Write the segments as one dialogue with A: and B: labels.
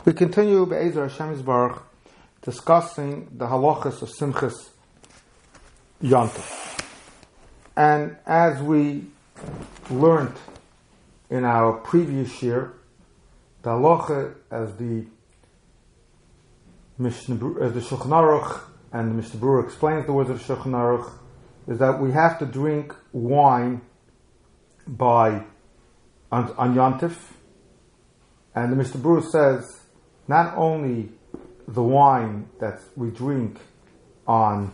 A: We continue Be'ezer Hashem Yisbarach discussing the halachas of Simchas Yontif. And as we learned in our previous year, the halacha as the Shulchan Aruch and the Mishnah Berurah explains the words of the Shulchan Aruch is that we have to drink wine on Yontif. And the Mishnah Berurah says not only the wine that we drink by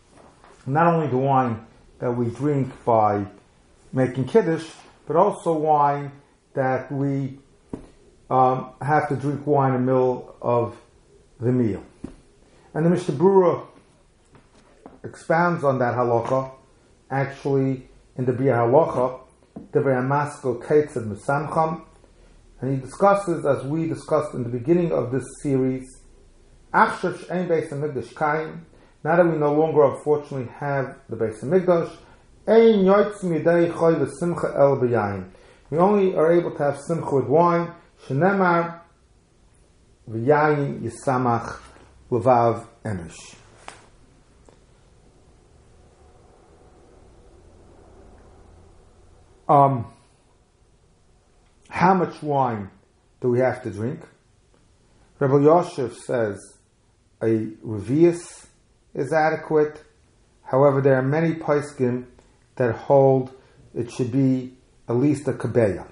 A: making Kiddush, but also wine that we have to drink wine in the middle of the meal. And the Mishnah Berurah expounds on that halacha, actually in the Biur Halacha, Divrei HaMaskil Keitzad Mesamcham, and he discusses, as we discussed in the beginning of this series, Achshav She'ein Beis HaMikdash Kaim, now that we no longer unfortunately have the Beis HaMikdash, Ein Yoitz Midei Choy V'Simcha El B'Yayin. We only are able to have simcha with wine, Shenemar V'Yayin Yisamach L'Vav Emish. How much wine do we have to drink? Rebbe Yosef says a revius is adequate. However, there are many poskim that hold it should be at least a kabeya.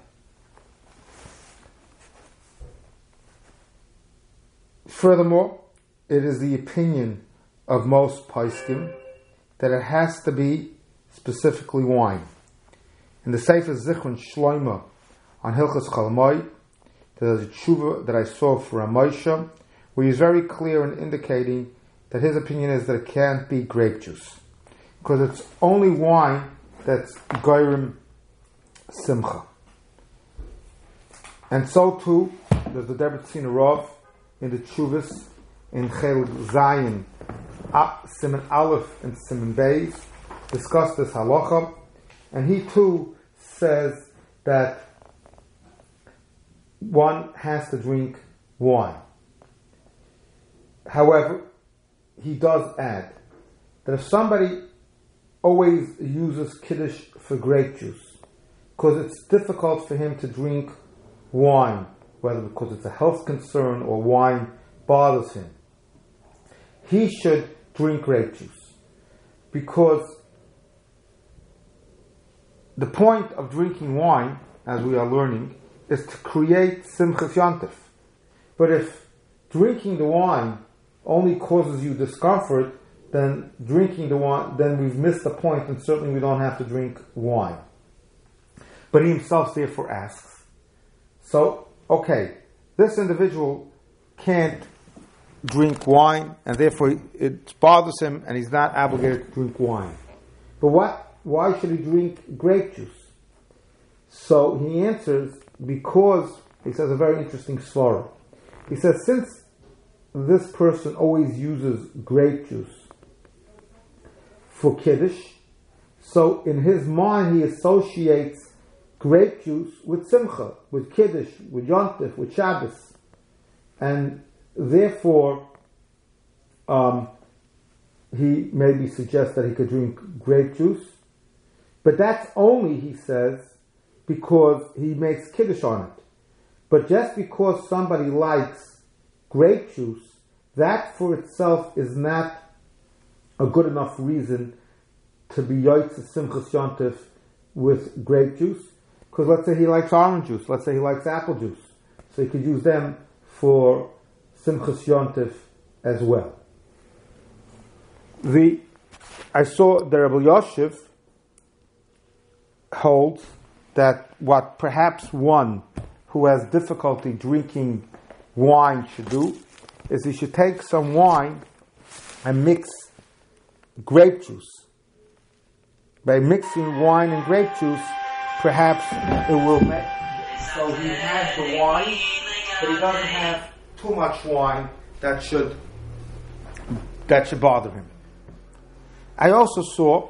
A: Furthermore, it is the opinion of most poskim that it has to be specifically wine. In the Sefer Zichron Shlomo on Hilchos Chalamoy, there's a tshuva that I saw for Ramosha, where he's very clear in indicating that his opinion is that it can't be grape juice, because it's only wine that's goyrim simcha. And so too, there's the Debretzin Rav in the tshuvas in Chel Zayin, Siman Aleph and Siman Beis, discuss this halacha, and he too says that one has to drink wine. However, he does add that if somebody always uses Kiddush for grape juice, because it's difficult for him to drink wine, whether because it's a health concern or wine bothers him, he should drink grape juice. Because the point of drinking wine, as we are learning, is to create Simchas Yontif. But if drinking the wine only causes you discomfort, then we've missed the point, and certainly we don't have to drink wine. But he himself therefore asks, so, okay, this individual can't drink wine, and therefore it bothers him, and he's not obligated to drink wine. But why should he drink grape juice? So he answers, because, he says a very interesting svara. He says, since this person always uses grape juice for Kiddush, so in his mind he associates grape juice with Simcha, with Kiddush, with Yontif, with Shabbos. And therefore, he maybe suggests that he could drink grape juice. But that's only, he says, because he makes Kiddush on it. But just because somebody likes grape juice, that for itself is not a good enough reason to be Yotzei Simchas Yontif with grape juice. Because let's say he likes orange juice, let's say he likes apple juice, so he could use them for Simchas Yontif as well. I saw the Rebbe Yosef holds that what perhaps one who has difficulty drinking wine should do is he should take some wine and mix grape juice. By mixing wine and grape juice, perhaps it will make so he has the wine, but he doesn't have too much wine that should bother him. I also saw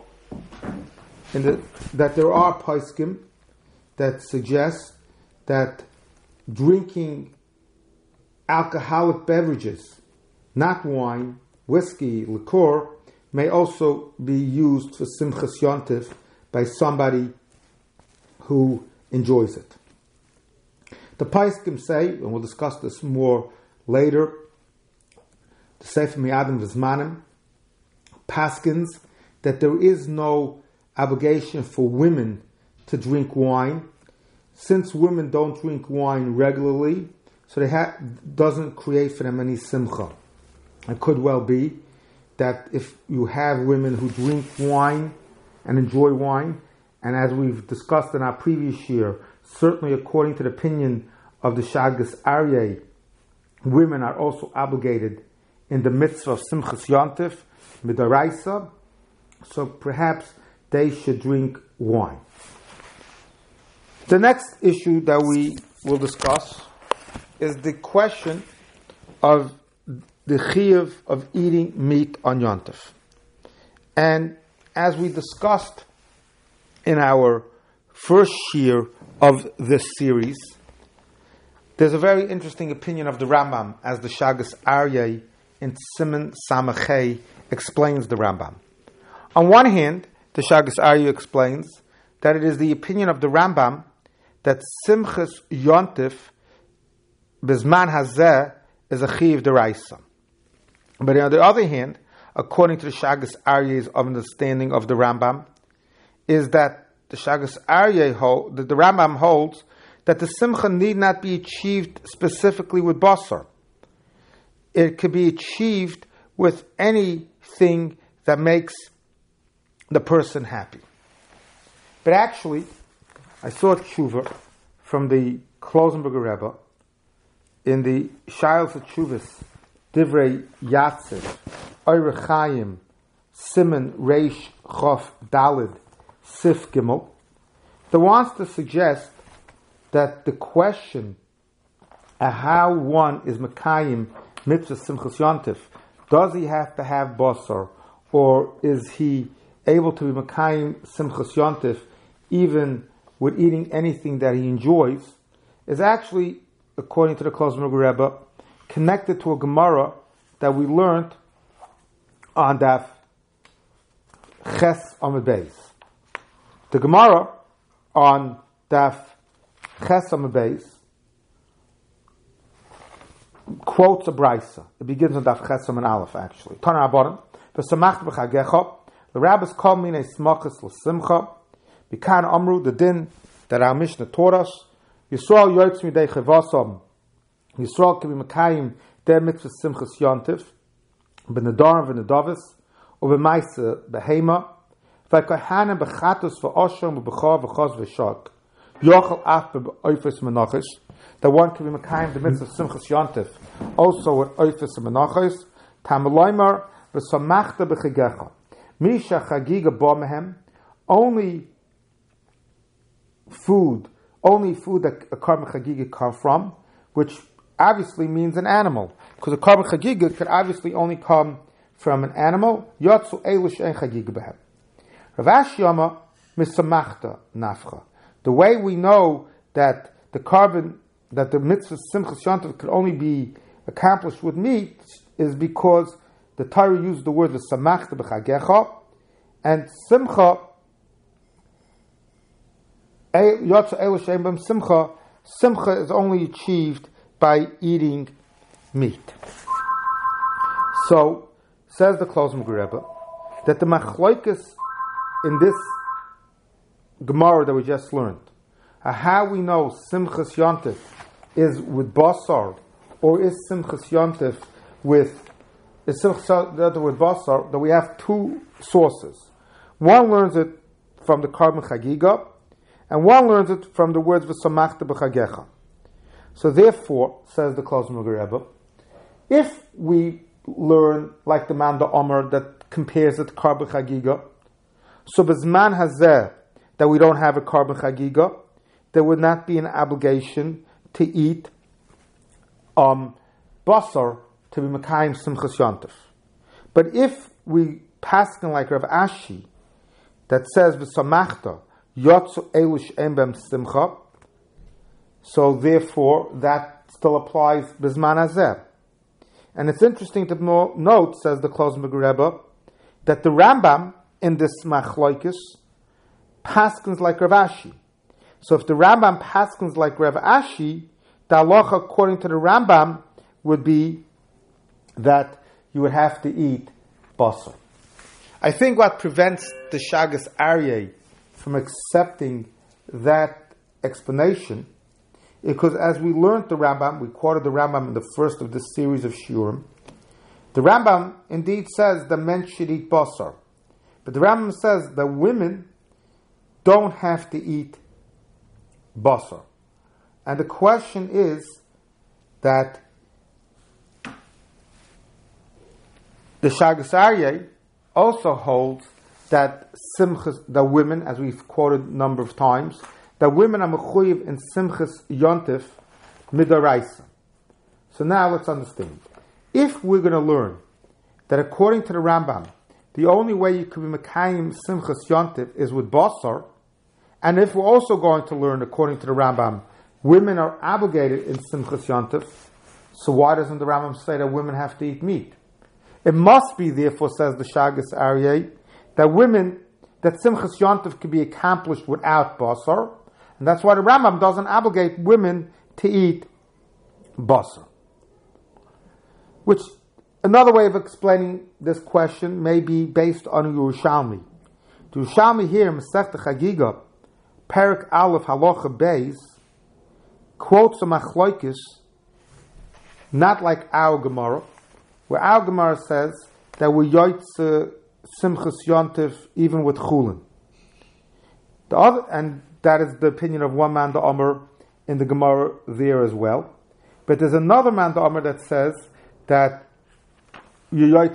A: that there are poskim that suggest that drinking alcoholic beverages, not wine, whiskey, liqueur, may also be used for Simchas Yontif by somebody who enjoys it. The Paiskim say, and we'll discuss this more later, the Sefer Miyadim V'Zmanim paskins that there is no obligation for women to drink wine. Since women don't drink wine regularly, so doesn't create for them any simcha. It could well be that if you have women who drink wine and enjoy wine, and as we've discussed in our previous year, certainly according to the opinion of the Shagas Aryeh, women are also obligated in the mitzvah of Simchas Yontif, Midaraisa, so perhaps they should drink wine. The next issue that we will discuss is the question of the chiyuv of eating meat on Yontif. And as we discussed in our first year of this series, there's a very interesting opinion of the Rambam, as the Shagas Aryeh in Siman Samachay explains the Rambam. On one hand, the Shagas Aryeh explains that it is the opinion of the Rambam that Simchas Yontif Bizman Hazeh is a chiyuv deraisa. But on the other hand, according to the Shagas Aryeh's understanding of the Rambam, is that the Shagas Aryeh that the Rambam holds that the simcha need not be achieved specifically with basar. It could be achieved with anything that makes the person happy. But actually, I saw a tshuva from the Klosenberger Rebbe in the Shaylos Tshuvas Divrei Yatziv Oire Chaim Siman Reish Chof Dalid Sif Gimel, that wants to suggest that the question of how one is Mekayim Mitzvah Simchas Yontif, does he have to have basar, or is he able to be Mekayim Simchas Yontif even with eating anything that he enjoys, is actually, according to the Klosenberger Rebbe, connected to a Gemara that we learned on Daf Ches Amud Beis. The Gemara on Daf Ches Amud Beis quotes a brisa. It begins on Daf Ches Amud Aleph, actually. Tana Abonim, V'samachta b'chagecha, the rabbis call me a smachas l'simcha, Bikan Amru, the din that our Mishnah taught us, Yisrael yoytz midei chevasam, Yisrael can be Mekayim der mitzvah Simchas Yontif, b'nedarim v'nedavis, or b'maisa b'heima, v'kohanim b'chatus v'osham v'b'chor v'chos v'shak, yochel af b'oifes menachos, that one can be Mekayim the mitzvah Simchas Yontif, also with oifes menachos, tamaloimer v'samachta b'chagecha, misha chagiga bo'mehem, only food that a Karban Chagiga come from, which obviously means an animal, because a Karban Chagiga could obviously only come from an animal. Yotzu Eilish ein Chagiga behem. Rav Ashi Yama misamachta nafcha. The way we know that the mitzvah Simchas Yontif could only be accomplished with meat is because the Torah used the word v'samachta b'chagecha, and simcha. Simcha is only achieved by eating meat. So, says the Klosenberger Rebbe, that the machloikus in this Gemara that we just learned, how we know Simchas Yontif is with basar, or is Simchas Yontif with basar, that we have two sources. One learns it from the Karban Chagiga, and one learns it from the words v'samachta b'chagecha. So therefore, says the Klosenberger Rebbe, if we learn like the man the Omer that compares it to Karban Chagiga, so b'zman hazeh that we don't have a Karban Chagiga, there would not be an obligation to eat basar to be Mekayim Simchas Yontif. But if we paskin like Rav Ashi that says v'samachta Yotzu Eilish Embem Simcha, so therefore that still applies Bizman Hazeh. And it's interesting to note, says the Klozmer Rebbe, that the Rambam in this Machloikis paskins like Rav Ashi. So if the Rambam paskins like Rav Ashi, the halacha according to the Rambam would be that you would have to eat basar. I think what prevents the Shagas Aryeh from accepting that explanation is because as we learned the Rambam, we quoted the Rambam in the first of this series of Shiurim, the Rambam indeed says that men should eat basar. But the Rambam says that women don't have to eat basar. And the question is that the Shagas Aryeh also holds that that women, as we've quoted a number of times, that women are mechuyev in simchas yontif midaraisa. So now let's understand. If we're going to learn that according to the Rambam, the only way you can be mekayim simchas yontif is with basar, and if we're also going to learn according to the Rambam, women are obligated in simchas yontif, so why doesn't the Rambam say that women have to eat meat? It must be, therefore, says the Shagas Aryeh, that Simchas Yontif can be accomplished without basar, and that's why the Rambam doesn't obligate women to eat basar. Which, another way of explaining this question may be based on Yerushalmi. The Yerushalmi here, Masechta Chagiga, Perek Aleph Halacha Beis, quotes a Machloikis, not like our Gemara, where our Gemara says that we yoytze Simchas Yontif even with Chulin. And that is the opinion of one man, the Omer, in the Gemara there as well. But there's another man, the Omer, that says that you only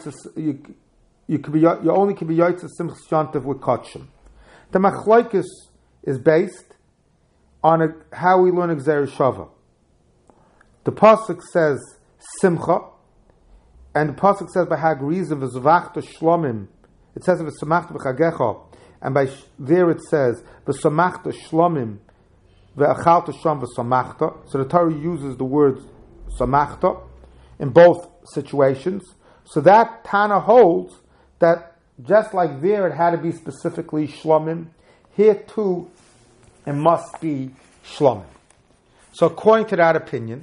A: can be yoytze Simchas Yontif with Kotshim. The Machloikis is based on how we learn Gzeir Shava. The Pasuk says Simcha, and the pasuk says by Hagrizim v'zvachta shlomim. It says v'samachta b'chagecha, and by there it says v'samachta shlomim v'achalta shom v'samachta. So the Torah uses the word samachta in both situations. So that Tana holds that just like there it had to be specifically shlomim, here too it must be shlomim. So according to that opinion,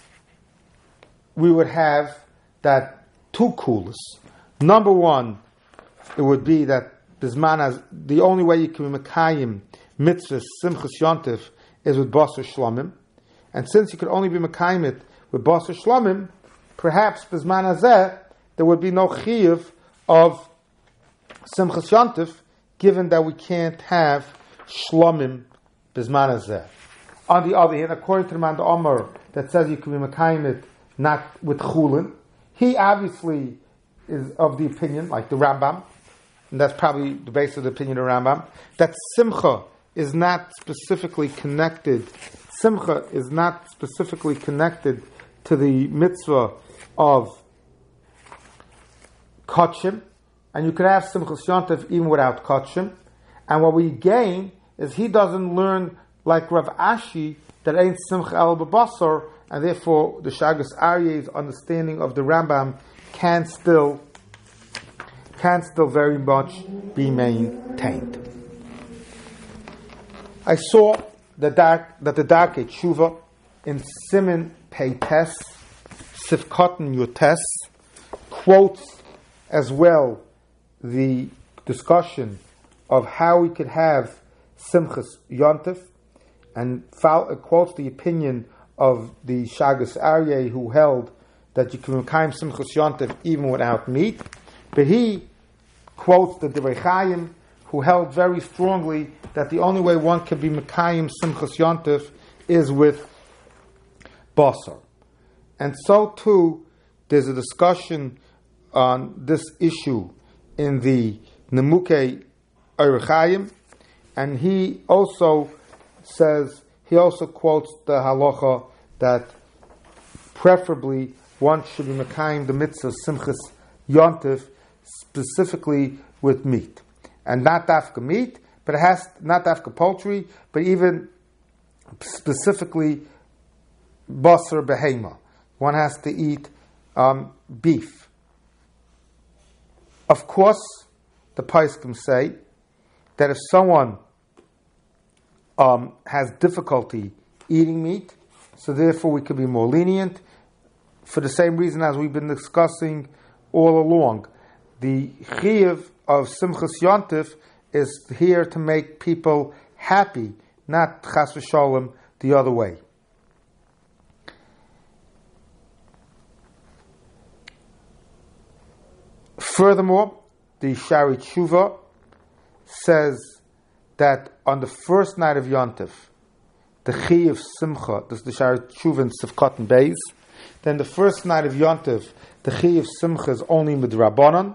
A: we would have that two kulas. Number one, it would be that the only way you can be mekayim mitzvahs simchas yontif is with basar shlomim, and since you could only be mekayim it with basar shlomim, perhaps bizman hazeh there would be no chiyuv of simchas yontif, given that we can't have shlomim bizman hazeh. On the other hand, according to the man the Omer that says you can be mekayim it not with chulin, he obviously is of the opinion, like the Rambam, and that's probably the base of the opinion of the Rambam, that simcha is not specifically connected. Simcha is not specifically connected to the mitzvah of kotshim, and you could have simchas yontif even without kotshim. And what we gain is he doesn't learn like Rav Ashi that ain't simcha el b'basar, and therefore the Shagas Aryeh's understanding of the Rambam can still very much be maintained. I saw that the Darkei Tshuva in Siman Peites, Sifkotten Yutes, quotes as well the discussion of how we could have Simchas Yontif, and quotes the opinion of the Shagas Aryeh, who held that you can mekayim Simchas Yontif even without meat. But he quotes the Divrei Chaim, who held very strongly that the only way one can be mekayim Simchas Yontif is with basar. And so too, there's a discussion on this issue in the Nemukei Orach Chaim, and he also quotes the halacha that preferably one should be mekayim the mitzvah Simchas Yontif specifically with meat, and not dafka meat, but it has not dafka poultry, but even specifically basar behema. One has to eat beef. Of course, the Paiskim say that if someone has difficulty eating meat, so therefore we could be more lenient, for the same reason as we've been discussing all along. The chiyuv of Simchas Yontif is here to make people happy, not chas v'sholem the other way. Furthermore, the Shari Tshuva says that on the first night of Yontif, the chiyuv simcha, this is the Shari Tshuva in Sivkot and Beis, then the first night of Yontif, the chiyuv simcha is only midrabanan.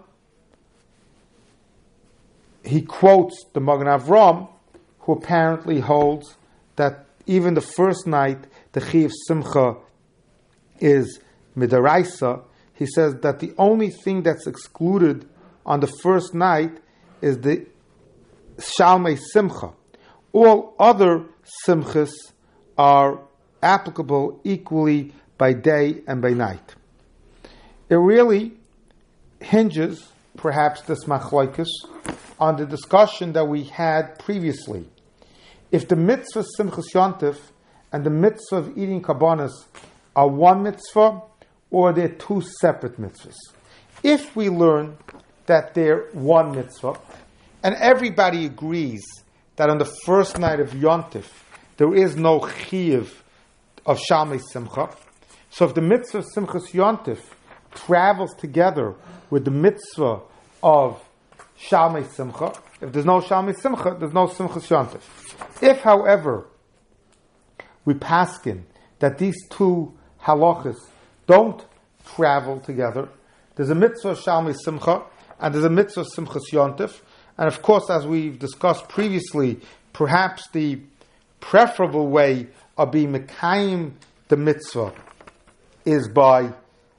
A: He quotes the Magen Avram, who apparently holds that even the first night, the chiyuv simcha is midaraisa. He says that the only thing that's excluded on the first night is the shalmei simcha. All other simchas are applicable equally by day and by night. It really hinges, perhaps this machlokes, on the discussion that we had previously. If the mitzvah Simchas Yontif and the mitzvah of eating karbanos are one mitzvah, or they're two separate mitzvahs. If we learn that they're one mitzvah, and everybody agrees that on the first night of Yontif there is no chiyuv of Shalmei Simcha, so if the mitzvah of Simchas Yontif travels together with the mitzvah of Shalmei Simcha, if there's no Shalmei Simcha, there's no Simchas Yontif. If, however, we paskin that these two halachas don't travel together, there's a mitzvah of Shalmei Simcha and there's a mitzvah of Simchas Yontif, and of course, as we've discussed previously, perhaps the preferable way of being mekayim the mitzvah is by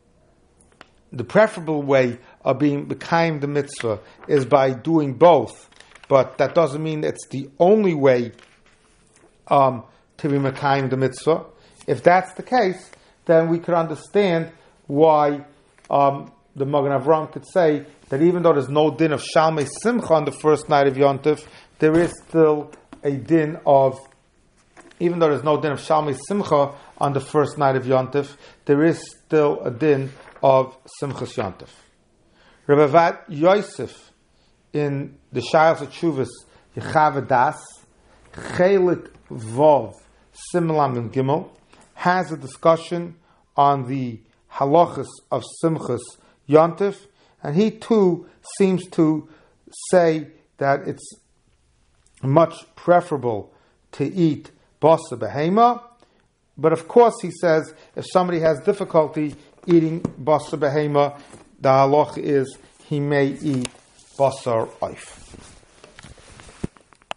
A: doing both, but that doesn't mean it's the only way to be mekayim the mitzvah. If that's the case, then we could understand why the Magen Avram could say that even though there's no din of Shalmei Simcha on the first night of Yontif, there is still a din of, even though there's no din of Shalmei Simcha on the first night of Yontif, there is still a din of Simchas Yontif. Rebbe Avad Yosef in the Shaylas of Tshuvas Yechav Das Chelik Vov Simlam and Gimel has a discussion on the halachas of Simchas Yontif, and he too seems to say that it's much preferable to eat basa behema, but of course he says if somebody has difficulty eating basa behema, the halacha is he may eat basar oif.